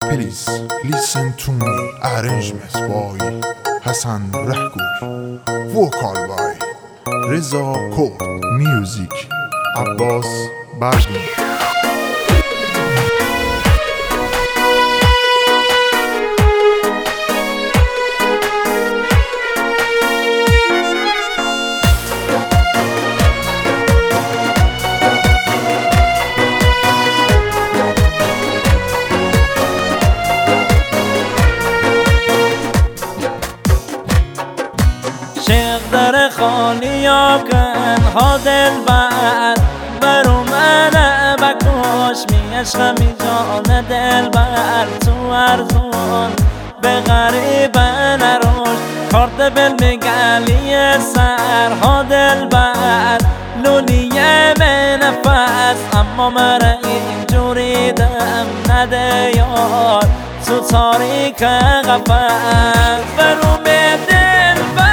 Please listen to me. Arrangements by Hassan Rahgoui. Vocal by Reza Kod. Music Abbas Baghdadi. شیخ در خانیا کن ها دلبر برو منه بکش می عشق می جان دلبر تو ارزون به غریب نروش کارت بل میگلی سر ها دلبر لولیه به نفس اما مرا اینجوری دم نده یار تو تاریک قفس برو به دلبر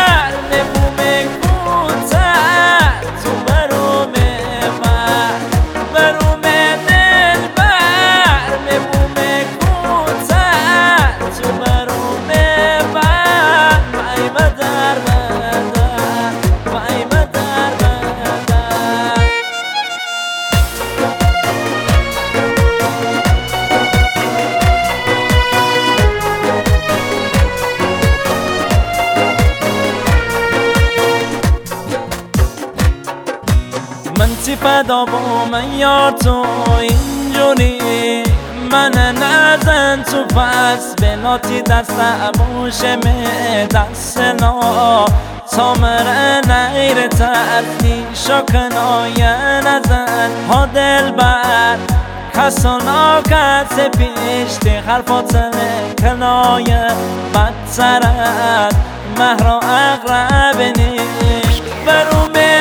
من چی فدا با من یار تو اینجوری من نزن تو پس بلاتی دست بوشم دست نا تا مره نیر تردی شکنای نزن ها دلبر کسانا کس پیشتی حرفات کنای بدترد مهرا اقرب نیش برو به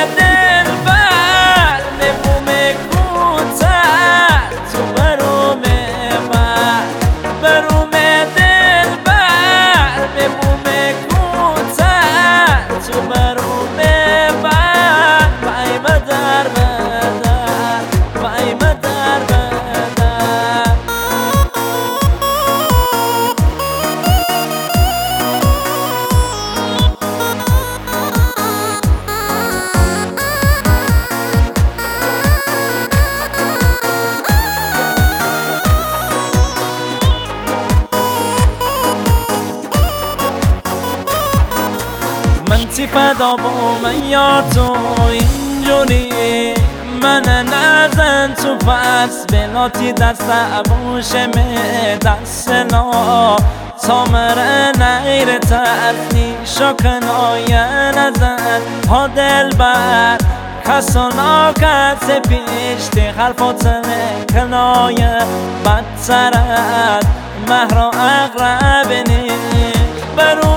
من چی فدا با من یار تو اینجوری من نزن تو پس بلاتی دست بوشم دست نا تا مره نیر تردی شکنای نزن ها دلبر کسانا کس پیشتی حرفات کنای بدترد مهرا اقرب نیش برو